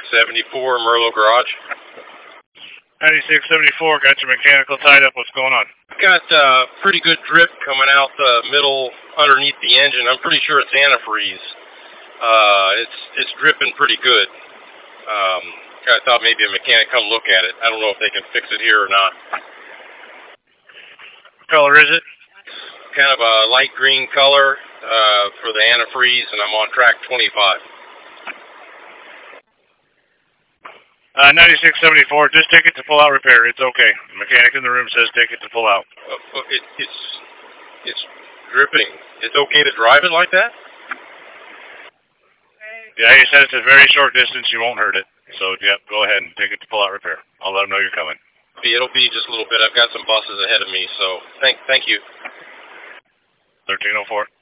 9674 Merlo Garage. 9674, got your mechanical tied up. What's going on? Got pretty good drip coming out the middle underneath the engine. I'm pretty sure it's antifreeze. It's dripping pretty good. I thought maybe a mechanic come look at it. I don't know if they can fix it here or not. What color is it? Kind of a light green color for the antifreeze, and I'm on track 25. 9674, just take it to full out repair. It's okay. The mechanic in the room says take it to full out. It's dripping. It's okay to drive it like that? Yeah, he says it's a very short distance. You won't hurt it. So, yeah, go ahead and take it to full out repair. I'll let him know you're coming. It'll be just a little bit. I've got some buses ahead of me, so thank you. 1304.